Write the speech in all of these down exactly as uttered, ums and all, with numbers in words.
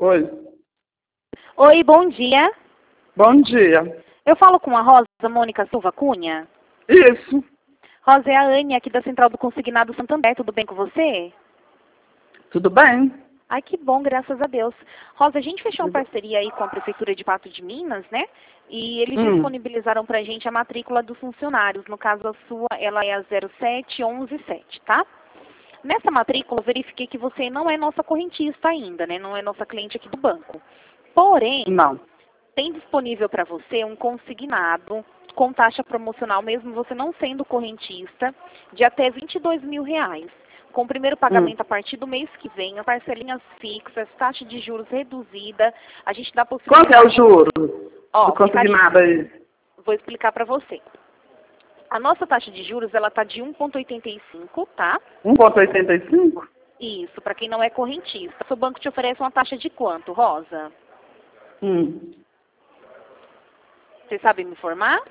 Oi. Oi, bom dia. Bom dia. Eu falo com a Rosa Mônica Silva Cunha. Isso. Rosa, é a Anne aqui da Central do Consignado Santander. Tudo bem com você? Tudo bem? Ai, que bom, graças a Deus. Rosa, a gente fechou uma parceria aí com a Prefeitura de Pato de Minas, né? E eles Hum. disponibilizaram pra gente a matrícula dos funcionários. No caso, a sua, ela é a zero sete um um sete, tá? Nessa matrícula, eu verifiquei que você não é nossa correntista ainda, né? Não é nossa cliente aqui do banco. Porém, Não. tem disponível para você um consignado com taxa promocional, mesmo você não sendo correntista, de até vinte e dois mil reais. Com o primeiro pagamento Hum. a partir do mês que vem, a parcelinhas fixas, taxa de juros reduzida, a gente dá a possibilidade... Quanto é o juro Ó, do consignado aí? Vou explicar para você. A nossa taxa de juros, ela tá de um vírgula oitenta e cinco, tá? um vírgula oitenta e cinco? Isso, para quem não é correntista. Seu banco te oferece uma taxa de quanto, Rosa? Hum. Você sabe me informar?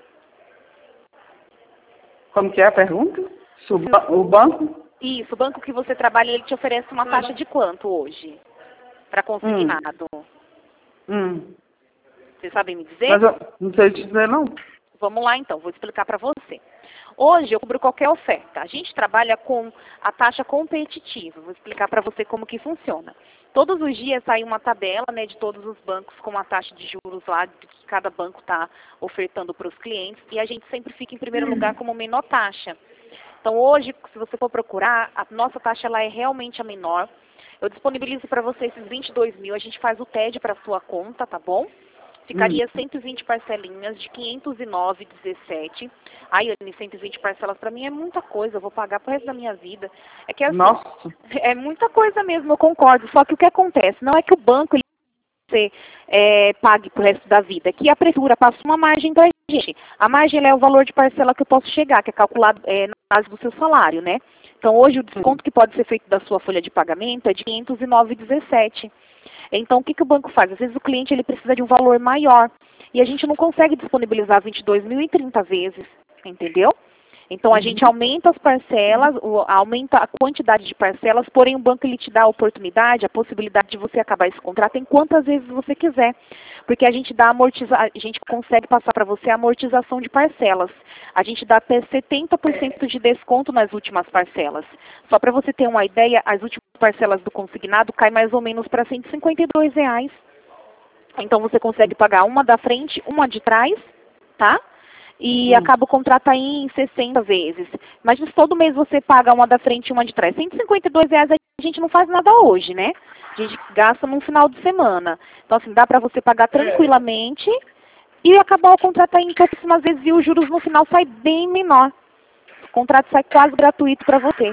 Como que é a pergunta? Se o, ba- o banco? Isso, o banco que você trabalha, ele te oferece uma taxa de quanto hoje? Para consignado? Hum. Você sabe me dizer? Mas eu não sei te dizer, não. Vamos lá então, vou explicar para você. Hoje eu cubro qualquer oferta. A gente trabalha com a taxa competitiva. Vou explicar para você como que funciona. Todos os dias sai uma tabela, né, de todos os bancos com a taxa de juros lá que cada banco está ofertando para os clientes e a gente sempre fica em primeiro lugar como menor taxa. Então hoje, se você for procurar, a nossa taxa ela é realmente a menor. Eu disponibilizo para você esses vinte e dois mil, a gente faz o T E D para sua conta, tá bom? Ficaria cento e vinte parcelinhas de quinhentos e nove reais e dezessete. Ai, Anne, cento e vinte parcelas para mim é muita coisa, eu vou pagar pro resto da minha vida. É que assim, Nossa. é muita coisa mesmo, eu concordo. Só que o que acontece, não é que o banco ele você é, pague pro resto da vida, é que a prefeitura passa uma margem pra gente. A margem ela é o valor de parcela que eu posso chegar, que é calculado é, na base do seu salário, né? Então hoje o desconto que pode ser feito da sua folha de pagamento é de quinhentos e nove reais e dezessete. Então, o que, que o banco faz? Às vezes o cliente ele precisa de um valor maior e a gente não consegue disponibilizar vinte e dois mil em trinta vezes, entendeu? Então, a gente aumenta as parcelas, o- aumenta a quantidade de parcelas, porém o banco ele te dá a oportunidade, a possibilidade de você acabar esse contrato em quantas vezes você quiser. Porque a gente dá amortiza, a gente consegue passar para você a amortização de parcelas. A gente dá até setenta por cento de desconto nas últimas parcelas. Só para você ter uma ideia, as últimas parcelas do consignado caem mais ou menos para cento e cinquenta e dois reais. Então você consegue pagar uma da frente, uma de trás, tá? E Hum. acaba o contrato aí em sessenta vezes. Imagina se todo mês você paga uma da frente e uma de trás. cento e cinquenta e dois reais a gente não faz nada hoje, né? A gente gasta num final de semana. Então, assim, dá pra você pagar tranquilamente e acabar o contrato aí em pouquíssimas vezes e os juros no final sai bem menor. O contrato sai quase gratuito pra você.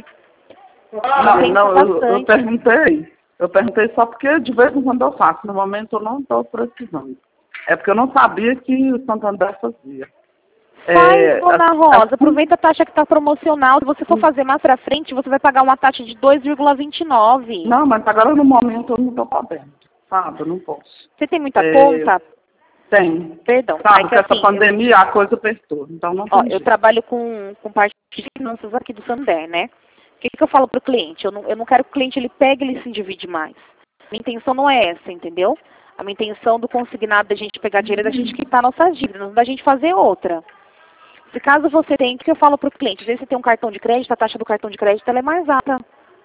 Não, Compensa não, eu, eu bastante. perguntei. Eu perguntei só porque de vez em quando eu faço. No momento eu não estou precisando. É porque eu não sabia que o Santander fazia. Faz, É, dona a- Rosa, a- aproveita a taxa que está promocional. Se você for fazer mais pra frente, você vai pagar uma taxa de dois vírgula vinte e nove. Não, mas agora no momento eu não estou podendo. Sabe, eu não posso. Você tem muita É, conta? Tem. Perdão. Sabe, É que que essa assim, eu, pandemia a coisa apertou. Então não ó, tem eu jeito. trabalho com, com parte de finanças aqui do Santander, né? O que, que eu falo pro cliente? Eu não, eu não quero que o cliente ele pegue e ele se endivide mais. Minha intenção não é essa, entendeu? A minha intenção do consignado da gente pegar dinheiro é da gente quitar nossas dívidas, não da gente fazer outra. Se caso você tem, o que eu falo pro cliente? Às vezes você tem um cartão de crédito, a taxa do cartão de crédito ela é mais alta.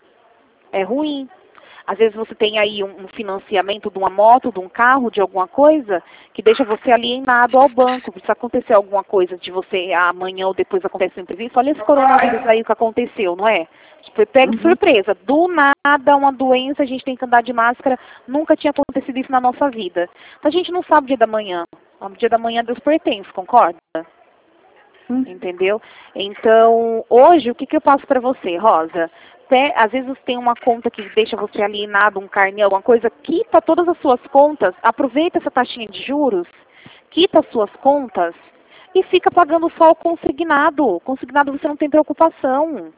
É ruim. Às vezes você tem aí um um financiamento de uma moto, de um carro, de alguma coisa, que deixa você alienado ao banco. Se acontecer alguma coisa de você amanhã ou depois acontece um imprevisto, olha esse coronavírus aí que aconteceu, não é? Foi pego de Uhum. surpresa. Do nada, uma doença, a gente tem que andar de máscara. Nunca tinha acontecido isso na nossa vida. Então a gente não sabe o dia da manhã. O dia da manhã Deus pertence, concorda? Hum. Entendeu? Então, hoje, o que, que eu passo para você, Rosa? Até, às vezes tem uma conta que deixa você alienado, um carnê, alguma coisa, quita todas as suas contas, aproveita essa taxinha de juros, quita as suas contas e fica pagando só o consignado. Consignado você não tem preocupação.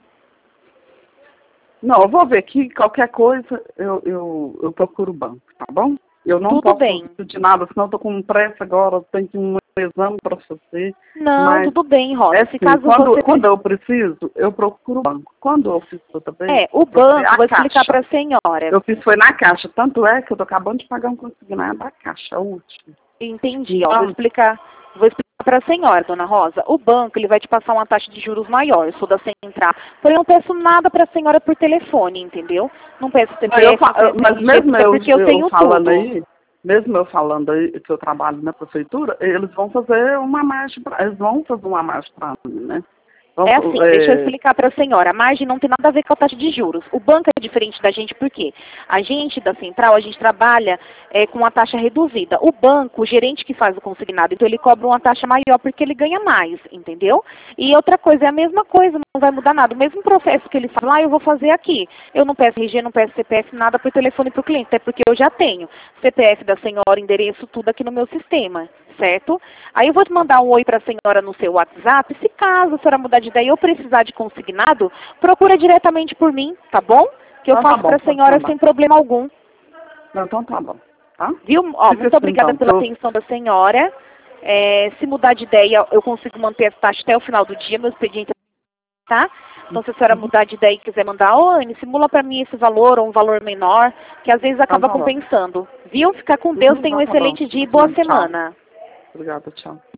Não, eu vou ver aqui, qualquer coisa eu, eu, eu procuro o banco, tá bom? Eu não Tudo posso bem. de nada, senão eu tô com pressa agora, eu tenho que ir exame para fazer. Não, mas tudo bem, Rosa. é Se assim, caso quando, você... quando eu preciso, eu procuro o banco. Quando eu fiz tudo bem, É, o banco, vou explicar para a senhora. Eu fiz foi na Caixa, tanto é que eu tô acabando de pagar um consignado da Caixa, o último. Entendi, ó, vou explicar, vou explicar para a senhora, dona Rosa. O banco, ele vai te passar uma taxa de juros maior, eu sou da Central. Porém, eu não peço nada para a senhora por telefone, entendeu? Não peço C P F, Eu, fa- eu, mas mesmo eu, porque eu, eu tenho falando tudo. aí, mesmo eu falando aí que eu trabalho na prefeitura, eles vão fazer uma margem, pra, eles vão fazer uma margem para mim, né? Vão, É assim, é... deixa eu explicar para a senhora. A margem não tem nada a ver com a taxa de juros. O banco é diferente da gente por quê? A gente da Central, a gente trabalha é, com uma taxa reduzida. O banco, o gerente que faz o consignado, então ele cobra uma taxa maior porque ele ganha mais, entendeu? E outra coisa, é a mesma coisa, não vai mudar nada. O mesmo processo que ele fala, ah, eu vou fazer aqui. Eu não peço R G, não peço C P F, nada por telefone para o cliente, até porque eu já tenho C P F da senhora, endereço, tudo aqui no meu sistema, certo? Aí eu vou te mandar um oi para a senhora no seu WhatsApp. Se caso a senhora mudar de ideia ou precisar de consignado, procura diretamente por mim, tá bom? Que eu Então, faço tá bom, para a senhora sem problema algum. Não, então tá bom, tá? Viu? Ó, Fica muito assim, obrigada então, pela eu... atenção da senhora. É, se mudar de ideia, eu consigo manter essa taxa até o final do dia, meu expediente, tá? Então, se a senhora mudar de ideia e quiser mandar, ô, Anne, simula para mim esse valor ou um valor menor, que às vezes acaba então, tá compensando. Viu? Fica com Deus, uhum, tenha um então, tá excelente bom. dia e boa Tchau. semana. Obrigada, tchau.